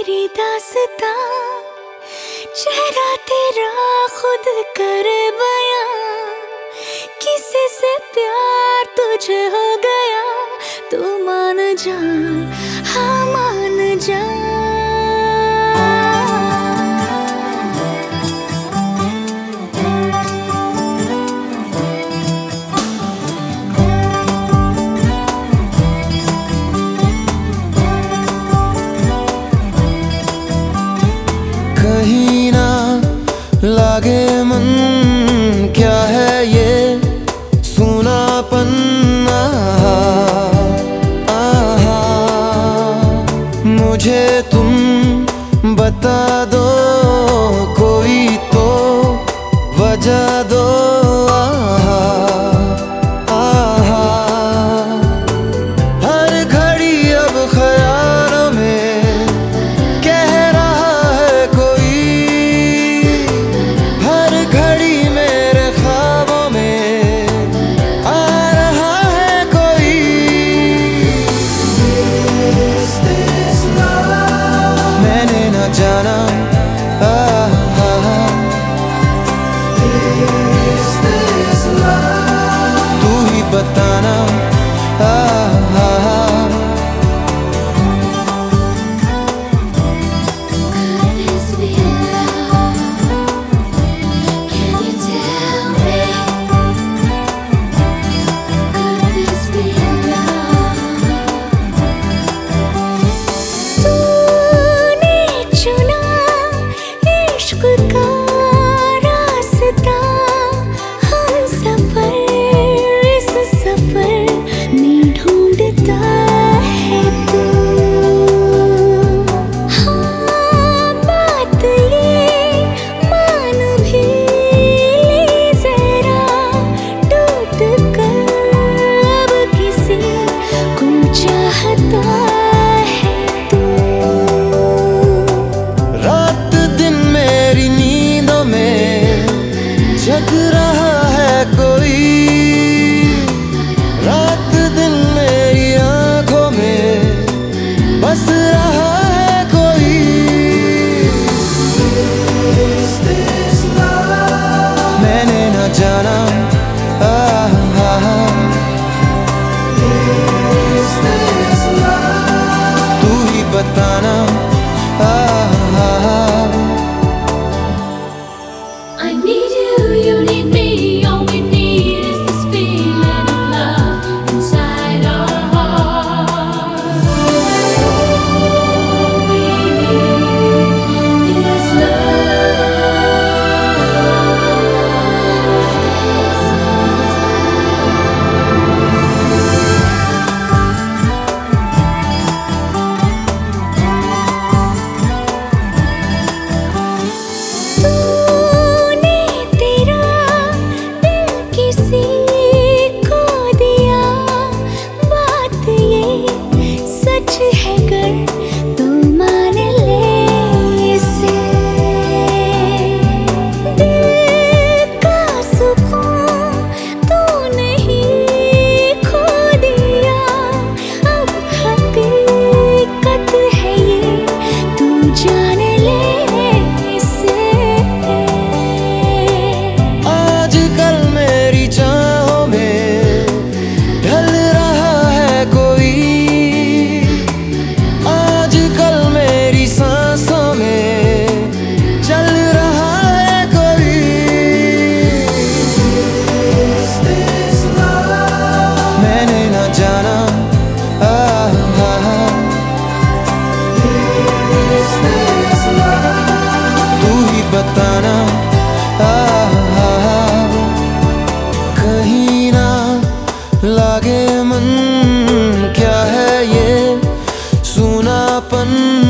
मेरी दास्तां, चेहरा तेरा खुद कर बयां, किसी से प्यार तुझे हो गया, तू मान जा, हाँ मान जा। कहीं ना लागे मन, क्या है ये सूनापन, मुझे तुम बता दो, कोई तो वजह दो। हर घड़ी अब ख्यालों में कह रहा है कोई, हर घड़ी मेरे ख्वाबों में आ रहा है कोई। मैंने न जाना तू ही बताना। जग रहा है कोई, रात दिन मेरी आंखों में बस रहा है कोई। मैंने न जाना तू ही बताना। I need you, you need me, all we need is this feeling of love inside our hearts. All we need is love. बताना कहीं ना लागे मन, क्या है ये सूनापन।